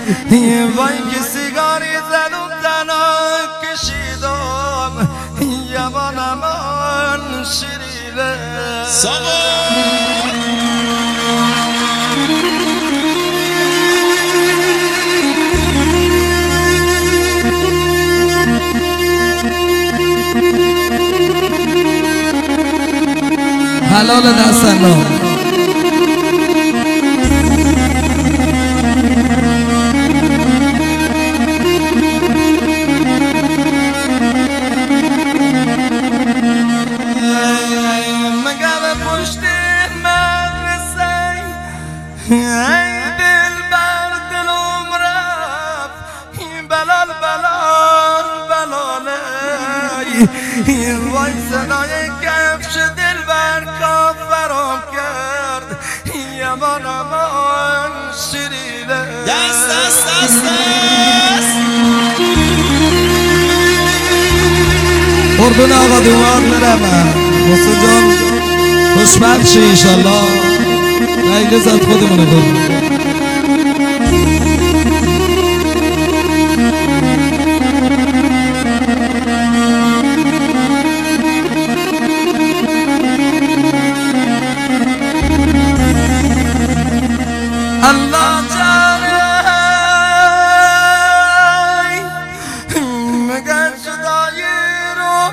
وای که سیگاری زدم تنها کشیدم یوان من شیرینه حلال دست الله وای صدای کفش دل بر کافرم کرد یمان امان شیرینه دست دست دست دست قربون آقا دوار برم حسین جان خوشبخت شی انشالله رنگ زد خودمونه قربون الله جانه مگر صدای رو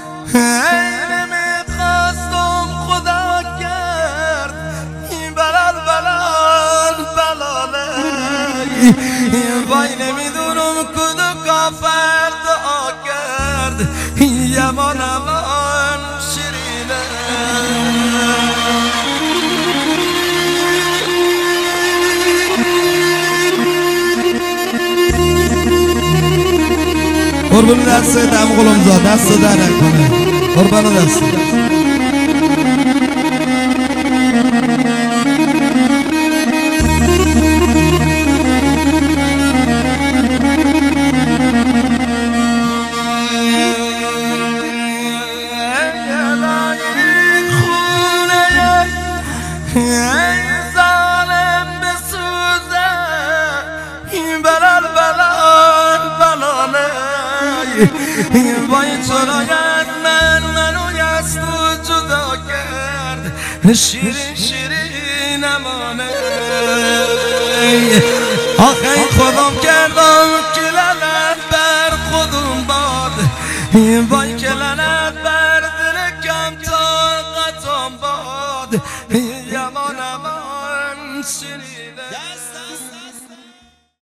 نمیخواستم خدا کرد بلال بلال بلاله وای نمیدونم کدو کافر دعا کرد یمان امان شیرینه قربون دست دم قلم زاد دست در نکنه قربان دست وای چرایت منو از تو جدا کرد شیرین شیرین امانه آخه خودم کردم که لعنت بر خودم باد وای که لعنت